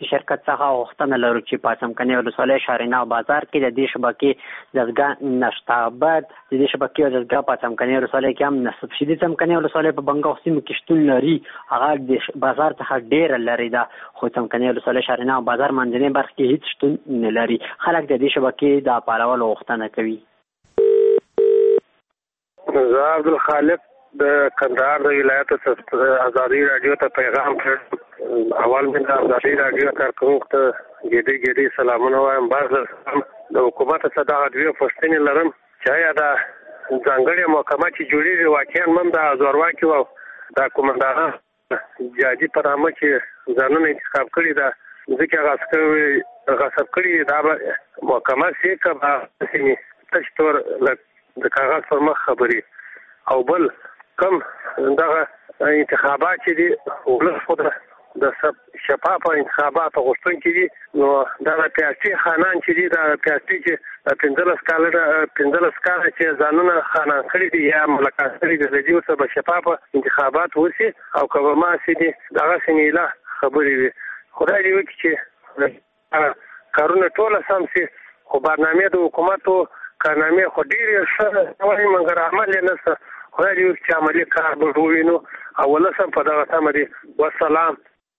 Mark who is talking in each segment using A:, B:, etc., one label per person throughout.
A: امنیتي شرکت څخه غوښتنه لرو چې په څمکني ولسوالۍ شارینه بازار کې د دې شبکې دستګاه نشته. بعد د دې شبکې دستګاه په څمکني ولسوالۍ کې هم نصب شي. د څمکني ولسوالۍ په بنګاو سیمه کې شتون لري، هغه د بازار څخه ډیر لري ده، خو څمکني ولسوالۍ شارینه بازار منځنۍ برخه کې هیڅ شتون نه لري. خلک د دې شبکې د پالولو غوښتنه کوي.
B: زه عبدالخالق د کندهار د ولایت ازادي رادیو ته پیغام کړ. اول من د ازادي رادیو کارکونکو ته ګډي سلامونه وایم. بعض د حکومت څخه دا دوه پوښتنې لرم چې آیا دا ځانګړې محکمه چې جوړېږي واقعا من د زورواکي او د کومندانان جاجي په نامه چې ځانونه انتخاب کړي دا ځکه غصب کړي دا محکمه سي کبا سي تشتور د کاغذ پر مخ خبري او بل کم دغه انتخابات چې دي ولس د شفاف انتخابات غوښتونکي دي، نو دا د سیاسي خانان چې دي د سیاسي چې 15 کاله چې ځانونه خانان کړي دي یا ملکان کړي دي د دې څخه شفاف انتخابات وشي او کومه ما سي دي دغه سنیله خبري دي. خدای دې وکړي چې کارونه ټول سم سي، خو برنامه د حکومت کارنامه خو ډیره ښه وایي مګر عمل نه څه. خدای دې وکړي چې عملي کار به ووینو او ولسم په دغه تمه دي. والسلام.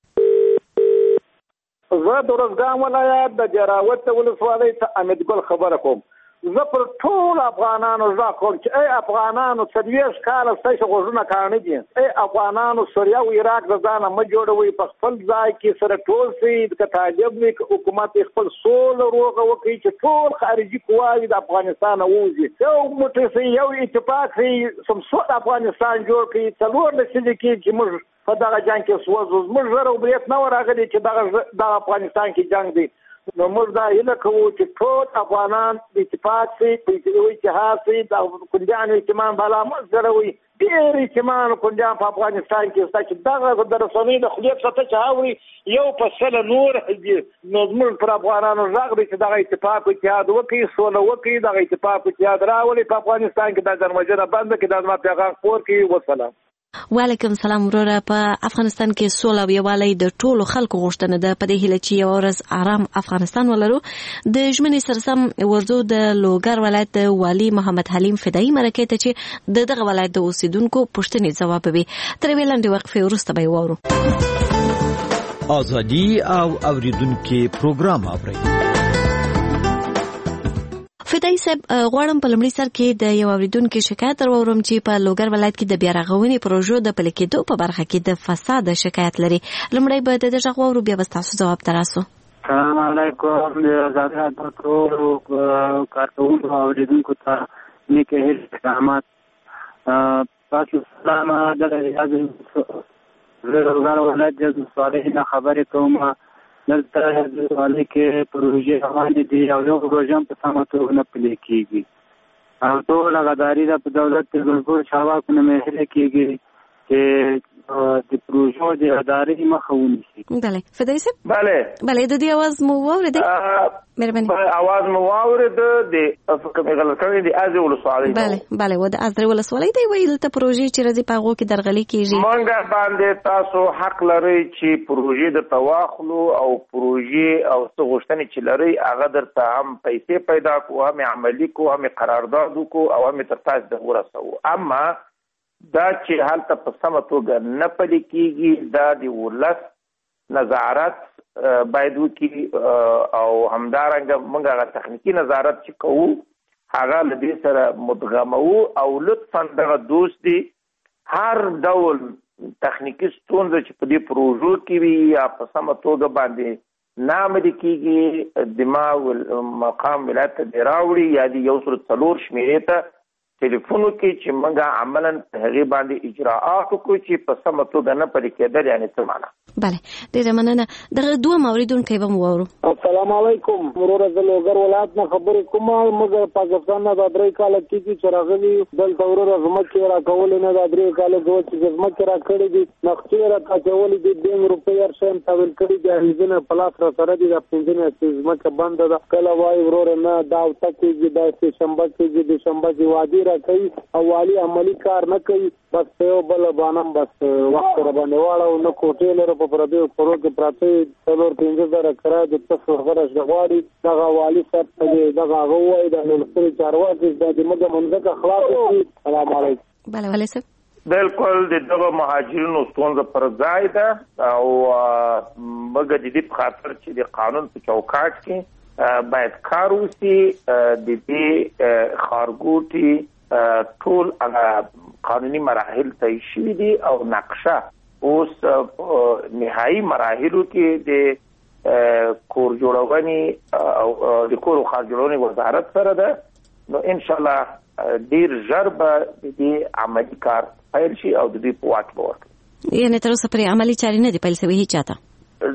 C: زه د روزګان ولایت د جراوت ولسوالۍ ته امیدګل خبره کوم. زه پر ټول افغانانو ځکه کوم چې ای افغانانو 30 کاله ستاسو غوښتنه کړنه دي. ای افغانانو سوریه او عراق د ځانه م جوړوي، په خپل ځای کې سره ټول سي د تعجب لیک حکومت خپل سول روغه وکړي چې ټول خارجي قواوی د افغانستان ووزي. یو موټی سي یو اتفاق سي سمسوت افغانستان جوړ کړي. څلور نسل کې موږ په دغه جنگ کې سوځو. موږ زره وبریت نه ورغلي چې دغه افغانستان کې جنگ دی. نو موږ دا هیله کوو چې ټول افغانان د اتفاق سي، په اتحاد سي، د کندهار اهتمام بالا موږ سره وي. ډېر اهتمام کندهار په افغانستان کې ستا چې دغه د رسنۍ د خلیق څخه چې هاوري یو په سله نور دي. نو موږ پر افغانانو راغلي چې دغه اتفاق اتحاد وکړي، سوله وکړي، دغه اتفاق اتحاد راولي په افغانستان کې د ځنوجنه بند کې د ما پیغام خپور کړي. والسلام.
D: وعلیکم سلام وروره. په افغانستان کې سوله او یووالی د ټولو خلکو غوښتنه ده. په دې هیله چې یو ورځ آرام افغانستان ولرو. د ژمنې سرسم ورځو د لوګر ولایت د والي محمد حلیم فدایي مرکې ته چې دغه ولایت د اوسیدونکو پوښتنې ځوابوي. تر یوې لنډې وقفې وروسته به یې واورو.
E: ازادي او اوریدونکو پروګرام اورئ.
D: فدایي صاحب، غواړم په لومړي سر کې د یو اوریدونکو شکایت درورم چې په لوګر ولایت کې د بیا رغونې پروژو د پلي کېدو په برخه کې د فساد شکایت لري. لومړی به د دغه غواړو بیا به تاسو ځواب تراسو.
A: السلام علیکم. آزاد رادیو ټول کارکونکو او اوریدونکو ته نیکه هیله سلامات. تاسو سلام د لوګر ولایت د صالح نه خبرې کوم. دلته د سوالي کې پروژې روانې دي او یو پروژه په سمه توګه نه پلي کېږي او ټول غداري د دولت د ګلګور شاواکو نه هیله کېږي چې د پروژو د ادارې مخه ونیسي.
D: بله فدایي صاحب.
B: بله
D: د دې اواز مو واورېدی؟ مهرباني.
B: اواز مو واورېد د فکر غلطۍ د ازرې ولسوالۍ.
D: بله و د ازرې ولسوالۍ دی ویل ته پروژې چې راځي په هغو کې درغلي کېږي.
B: مونږ باندې تاسو حق لرئ چې پروژې درته واخلو او پروژې او څه غوښتنې چې لرئ هغه درته هم پیسې پیدا کړو، هم عملي کړو، هم قرارداد وکړو او هم تر تاسو د ورسوو. اما دا چې هلته په سمه توګه نه پلي کېږي دا د ولس نظارت باید وکړي او همدارنګه موږ هغه تخنیکي نظارت چې کوو هغه له دې سره مدغموو او لطفا دغه دوستي هر ډول تخنیکي ستونزه چې په دې پروژو کې وي یا په سمه توګه باندې نه عملي کېږي د مقام ولایت ته دې راوړي یا د 104 شمېرې ته ټلیفون وکړي چې موږ عملا هغې باندې اجراءات وکړو چې په سمه توګه نه پلي کېدل. یعنې څه معنا؟
D: بله ډېره مننه. دغه دوه اوریدونکی به مو واورو.
C: السلام علیکم. وروره د لوګر ولایت نه خبرې کوم. موږ پاکستان نه د 3 کال کې چې راغلي دلته وروره زمکه را کول نه د 3 کال دوه چې زمکه را کړې دي نقطې را کاټولې دي 2 روپۍ ارشم تاول کړي دي هیڅ پلاس را سره دي د پنځنه چې زمکه بند ده کله وای وروره نه دا تکي د شنبه کې د شنبه دی وادي را کوي او والی عملی کار نه کوي بس یو بل بانم بس وخت را باندې واړو نو کوټې لره په پردیو کورو کې پراته څلور 15,000 کرا د تاسو خبره غواړي دغه والی سره دغه غوای د لوړ چارواکي د موږ منځه خلاص شي. السلام علیکم.
D: بله ولی صاحب
F: بالکل دغه مهاجرینو ستونزه پر ځای ده او موږ د دې په خاطر چې د قانون په چوکاټ کې باید کار وشي د دې خارګوټي ټول هغه قانوني مراحل طی شوي دي او نقشه اوس نهایي مراحلو کې د کور جوړونې او د کور او خار جوړونې وزارت سره ده نو ان شاء الله ډیر ژر به د دې عملي کار پیل شي او د دې په واټ به ورکړي.
D: یعنې تر اوسه پرې عملي چارې نه دي پیل شوي هیڅ چاته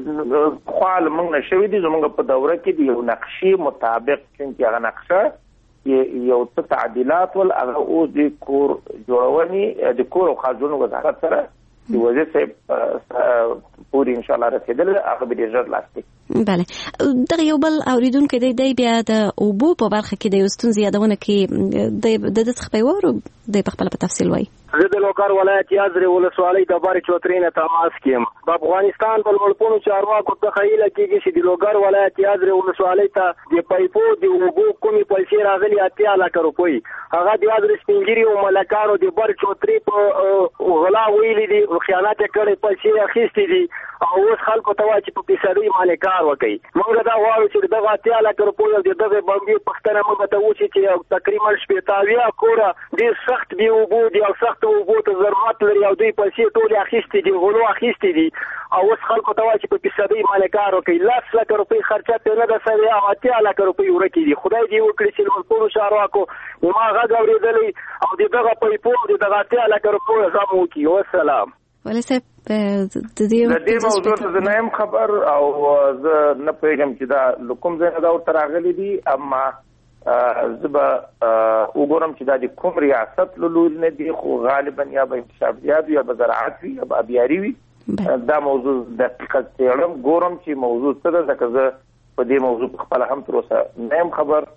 F: خپل موږ نشوي دي زموږ په دوره کې د یو نقشې مطابق چې هغه نقشه یو څه تعدیلات ول هغه اوس د کور جوړونې د کور او خار جوړونې وزارت سره د وزیر صاحب پوری ان شاء الله رسیدل هغه به ډیر لاسته.
D: بله دغه یو بل اوریدونکو دی بیا د اوبو په برخه کې د یو ستونزې یادونه کې د څخه پیوارو د په خپل په تفصیل وایي.
G: زه د لوګر ولایت یازرې ولسوالۍ د باري چوترې نه تماس کیم. په افغانستان په لوړپوړو چارواکو ته خیله کېږي چې د لوګر ولایت یازرې ولسوالۍ ته د پایپو د اوبو کومې پیسې راغلي 80 لک روپۍ هغه د یازرې سپینګیري او ملکانو د باري چوترې په غلا ویلي دي خیانت کړي پیسې اخیستې دي او اوس خلکو ته وايي چې په پیسې باندې کار وکړي. موږ دا غواړو چې دغه 80 لک روپۍ او دغه باندې پښتنه موږ ته وشي چې تقریبا 80 کوره ډیر سخت دی اوبو دی او سخت اوبو ته ضرورت لري او دوی پیسې ټول اخیستې دي غلو اخیستې دي او اوس خلکو ته وايي چې په پیسې باندې کار وکړي 10 لک روپۍ خرچه ته نه ده سوي او 80 لک روپۍ ورکې دي. خدای دې وکړي چې ټول شهرواکو ما غږ اورېدلې او دغه پیپو دغه 80 لک روپۍ زموږ وکړي. والسلام.
D: ولی صاحب د دې
F: موضوع ته نه يم خبر او زه نه پوهیږم چې دا کوم ځای نه دا ورته راغلي دي اما زه به وګورم چې دا د کوم ریاست له لوري نه دي خو غالبا یا به انکشافیات یا به زراعت وي یا به ابیاري وي دا موضوع دقیقه څېړم ګورم چې موضوع څه ده ځکه زه په دې موضوع خپله هم تر اوسه نه یم خبر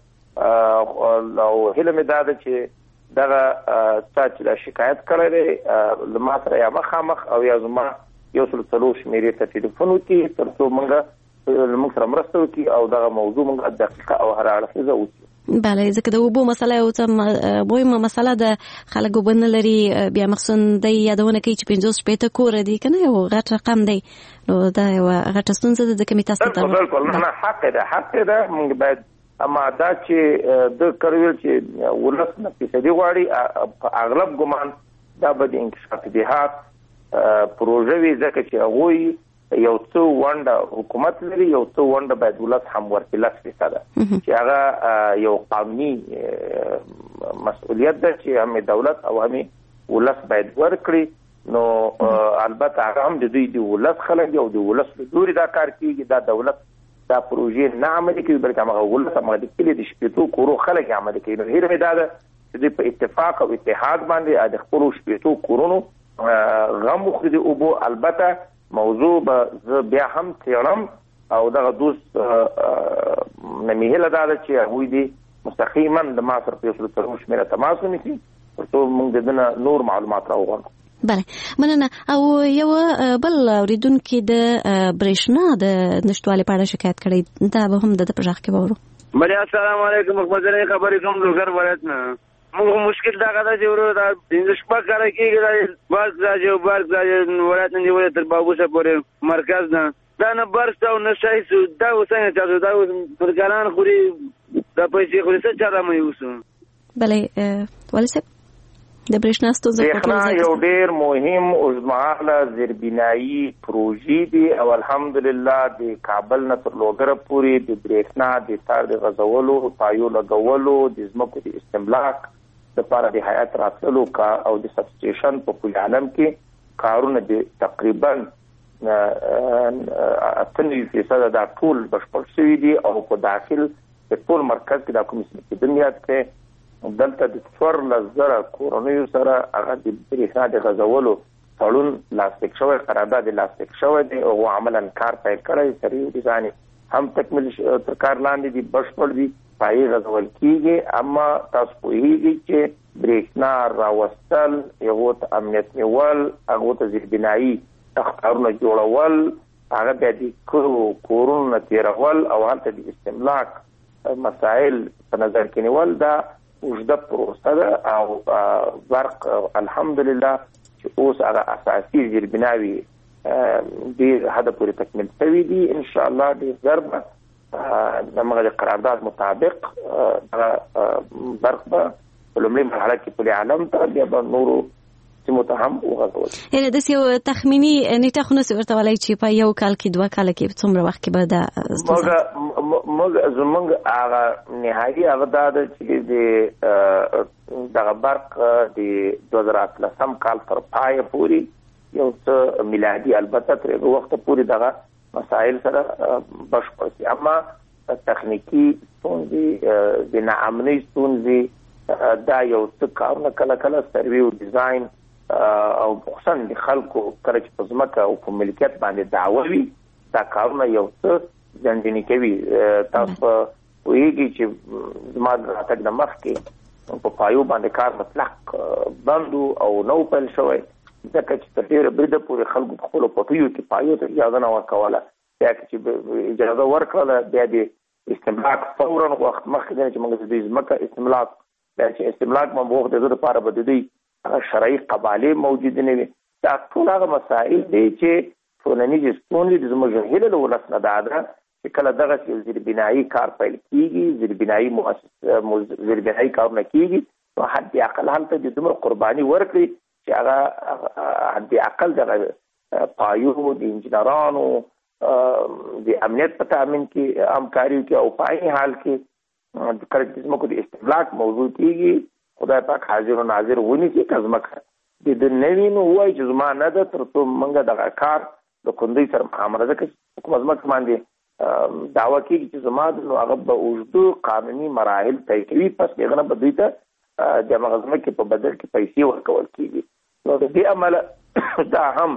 F: او هیله مې دا ده چې دغه چا چې دا شکایت کړی دی له ما سره یا مخامخ او یا زما 140 شمېرې ته ټلیفون وکړي تر څو موږ سره مرسته وکړي او دغه موضوع موږ دقیقه او هر اړخیزه وڅېړو.
D: بله ځکه د اوبو مسله یو څه مهمه مسله ده خلک اوبه نه لري بیا مخصوصا دی یادونه کوي چې 50 کوره دي که نه یو غټ رقم دی نو دا یوه غټه ستونزه ده ځکه مې تاسو ته
F: بالکل نه حق ده موږ باید اما دا چې د کړویل چې ولس نه پیسې غواړي په اغلب ګمان دا به د انکشاف دهات پروژه وي ځکه چې هغوی یو څه ونډه حکومت لري یو څه ونډه باید ولس هم ورکړي 10% چې هغه یو قانوني مسؤلیت ده چې هم دولت او هم ولس باید ورکړي نو البته هغه هم د دوی د ولس خلک او د ولس له لوري دا کار کیږي دا دولت دا پروژې نه عملي کوي بلکې هغه ولس هغه د کلي د شپېتو کورو خلک عملي کوي نو هیله مې دا ده چې دوی په اتفاق او اتحاد باندې د خپلو شپېتو کورونو غم وخوري د اوبو. البته موضوع به بیا هم څېړم او دغه دوست نه مې هیله دا ده چې هغوی دې مستقیما د ما سره په 140 شمېره تماس ونیسي تر څو موږ د ده نه نور معلومات راوغواړو.
D: بله مننه. او یو بل اوریدونکي د برېښنا د نشتوالي په اړه شکایت کړی دا به هم د په غږ کې واورو.
G: بله السلام علیکم محمد خبرې کوم لوګر ولایت نه. موږ مشکل دا غدا چې ورو دا 15 کار کېږي دا بس راځي ولایت نه نیولې تر بابوسه پورې مرکز نه دا نه برس او نه شای سو دا وسنګ چې دا پرګران خوري دا پیسې خوري څه چاره مې وسو.
D: بله ولی صاحب د برېښنا ستونزه
F: یو ډېر مهم اوږدمهاله زیربنایي پروژې دي او الحمدلله د کابل نه تر لوګره پورې د برېښنا د تار د غځولو پایو لګولو د ځمکو د استملاک لپاره د هیات راتللو او د سبسټیشن په کل عالم کې کارونه د تقریبا 98% دا ټول بشپړ شوي دي او په داخل د ټول مرکز کې دا کوم څه دنیا کې دلته د 14,000 کورنیو سره هغه د برېښنا د غځولو تړون لاسلیک شوی، قرارداد لاسلیک شوی دی او عملاً کار پیل کړی، سریع ډیزاین هم تکمیل تر کار لاندې دي، بشپړ دي، پای غځول کیږي. اما تاسو پوهیږئ چې برېښنا راوستل، یو ته امنیت نیول، هغه ته زیربنایي تختارونه جوړول، هغه بیا د کورونو تیرول او هلته د استملاک مسائل په نظر کې نیول، دا اوږده پروسه ده او برق الحمدلله چې اوس هغه اساسي زیربناوي ډېر حده پورې تکمیل شوي دي. ان شاء الله ډېر ژر به دغه قرارداد مطابق برق به په لومړۍ مرحله کې په عالم ته بیا به نورو سیمو ته هم وغځول.
D: یعنې داسې یو تخمیني نیټه خو نسي ورته ویلی چې په یو کال کې 2 کاله کې څومره وخت کې به دا
F: زموږ هغه نهایي هغه دا ده چې د دغه برق د 2018 کال تر پایه پورې یو څه میلادي البته تر هغه وخته پورې دغه مسایل سره بشپړ شي. اما تخنیکي ستونزې د ناامنۍ ستونزې دا یو څه کارونه کله کله سروي او ډیزاین او خصوصا د خلکو کله چې په ځمکه او په ملکیت باندې دعوه وي، دا کارونه یو څه ځنډنې کوي. تاسو پوهیږئ چې زما د راتګ نه مخکې په پایو باندې کار مطلق بند او نو پیل شوی، ځکه چې تر ډېره بریده پورې خلکو په خپلو پټیو کې پایو ته اجازه نه ورکوله. بیا چې اجازه ورکړله بیا د استملاک فورا وخت مخکې دی چې موږ د دوی ځمکه استملاک بیا چې استملاک مو د ده لپاره به د دوی شرعي قبالې موجودې نه وي. دا ټول هغه مسایل دی چې ټولنیزې ستونزې د زموږ هیله له ولس نه دا ده چې کله دغسې یو زیربنایي کار پیل کېږي، زیربنایي کارونه کېږي، نو حد اقل هلته د دومره قرباني ورکړي چې هغه حد اقل دغه پایو د انجینرانو د امنیت په تامین کې همکاري وکړي او په عین حال کې کله چې زموږ د استملاک موضوع کېږي، خدای پاک حاضر و ناظر ونیسي که ځمکه د ده نه وي نو ووایي چې زما نه ده، تر څو موږ دغه کار د کندوی سره مخامره ده. که کومه ځمکه باندې دعوه کېږي چې زما ده، نو هغه به اوږده قانوني مراحل طی کوي، پس هغه نه به دوی ته د همغه ځمکې په بدل کې پیسې ورکول کېږي. نو د دې امله دا هم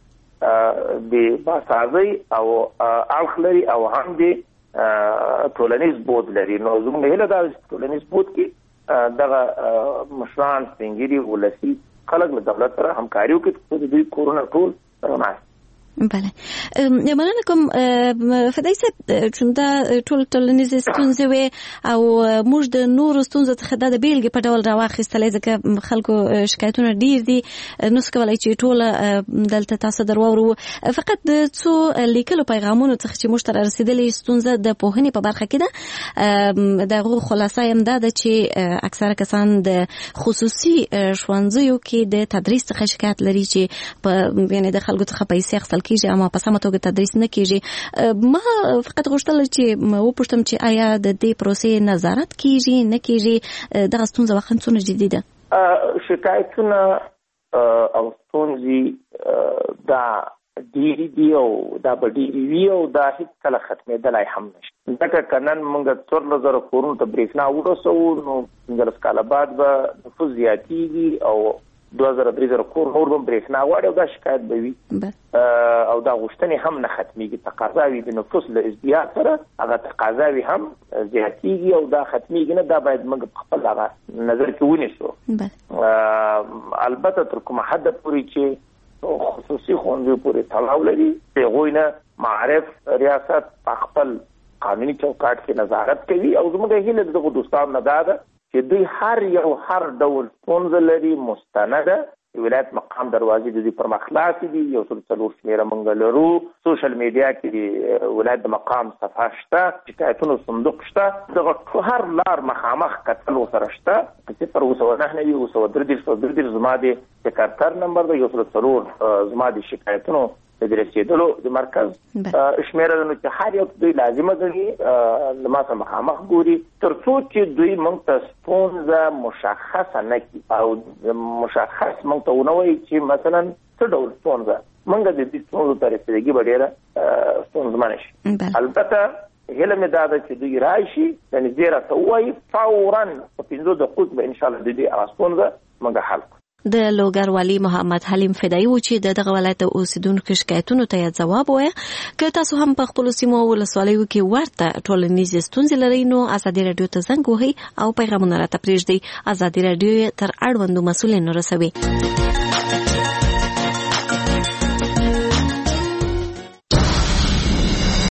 F: د باسازۍ او اړخ لري او هم د ټولنیز بود لري. نو زموږ هیله دا ټولنیز بود کې دغه مشران سپین ږیري ولسي خلک له دولت سره همکاري وکړي چې د دوی کورونه ټول رڼا شي.
D: بله، مننه کوم فدایي صاحب، چون دا ټولنیزې ستونزې وې او موږ د نورو ستونزو څخه دا د بیلګې په ډول راواخیستلی، ځکه خلکو شکایتونه ډېر دي، نسو کولی چې ټوله دلته تاسو در واورو. فقط د څو لیکلو پیغامونو څخه چې موږ ته رارسېدلې ستونزه د پوهنې په برخه کې ده، د هغو خلاصه یې هم دا ده چې اکثره کسان د خصوصي ښوونځیو کې د تدریس څخه شکایت لري چې یعنې د خلکو څخه پیسې اخیستل کیږي اما په سمه توګه تدریس نه کیږي. ما فقط غوښتل چې وپوښتم چې آیا د دې پروسې نظارت کیږي نه کیږي؟ دغه ستونزه واقعا څومره جدي ده؟
F: شکایتونه او ستونزې دا ډېرې دي او دا به ډېرې وي او دا هېڅکله ختمېدلی هم نشته، ځکه که نن موږ 14,000 کورونو ته برېښنا ورسوو نو 15 کاله بعد به نفوس زیاتېږي او 2,000-3,000 کور نور به برېښنا غواړي او دا شکایت به وي او دا غوښتنې هم نه ختمېږي. تقاضاوي د نفوس له ازدیاد سره هغه تقاضاوي هم زیاتېږي او دا ختمېږي نه. دا باید موږ په خپل هغه نظر کې ونیسو. البته تر کومه حده پورې چې خصوصي ښوونځیو پورې تړاو لري، د هغوی نه معرف ریاست په خپل قانوني چوکاټ کې نظارت کوي او زموږ هیله د دغو دوستانو نه دا ده چې دوی هر ډول ستونزه لري مستنده ولایت مقام دروازې د دې پر مخ خلاصې دي. یو څو څلور شمېره موږ لرو، سوشل میډیا کې د ولایت د مقام صفحه شته، شکایتونو صندوق شته، دغه هر لار مخامخ کتل ورسره شته. 009 زما د سکرتر نمبر ده، 104 زما د شکایتونو د رسیدلو د مرکز شمیره ده، نو چې هر یو دوی لازمه ګڼي له ما سره مخامخ ګوري تر څو چې دوی موږ ته ستونزه مشخصه نه کړي او مشخص موږ ته ونه وایي چې مثلا څه ډول ستونزه موږ د دې ټولو طرفداري ډېره ستونزمنه شي. البته هله مې دا ده چې دوی راشي یعنی زیره ته وایي فورا په 15 دقیقو به ان شاء الله د دې ستونزه موږ حل کړو.
D: د لوګر والی محمد حلیم فدایي و چې دغه ولایت اوسیدونکو شکایتونو ته ځواب وایي که تاسو هم په خپل سیمو ولسوالیو کې ورته ټولنیز ستونزې لرئ نو ازادي رادیو ته زنګ وهئ او پیغامونه راته پرېږدئ. ازادي رادیو تر اړوندو مسؤلینو رسوي.